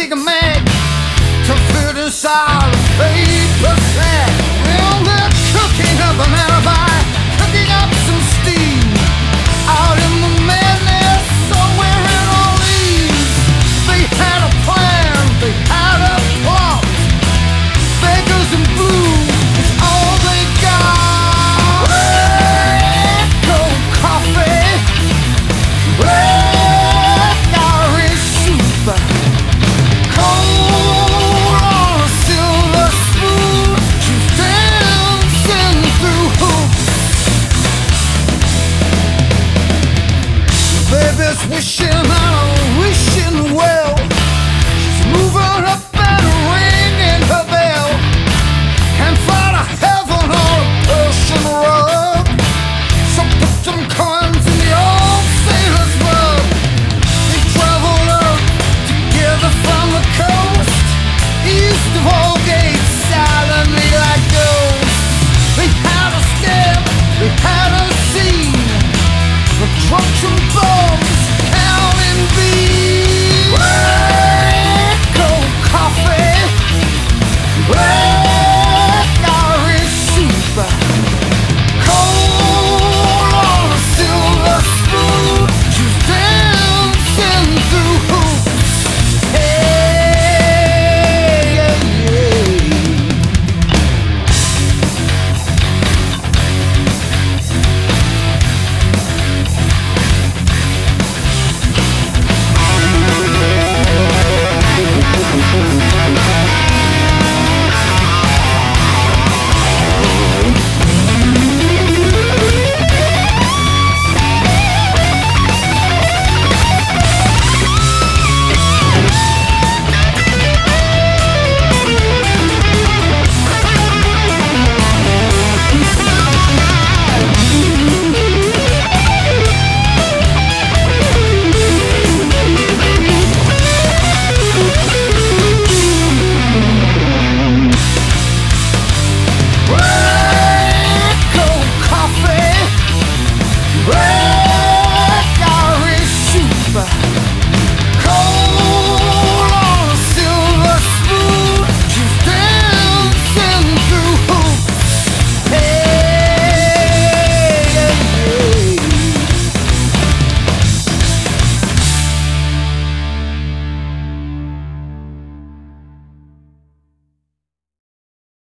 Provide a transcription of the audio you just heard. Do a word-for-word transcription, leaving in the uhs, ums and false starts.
Big Mac to fit inside a paper sack. Well, they're cooking up an alibi, cooking up some steam out in the madness somewhere in Orleans. They had a plan, they had a plot. Beggars and blues is all they got. Red cold coffee, red Irish soup, cold on a silver spoon. She's dancing through hoops. Baby's wishing on a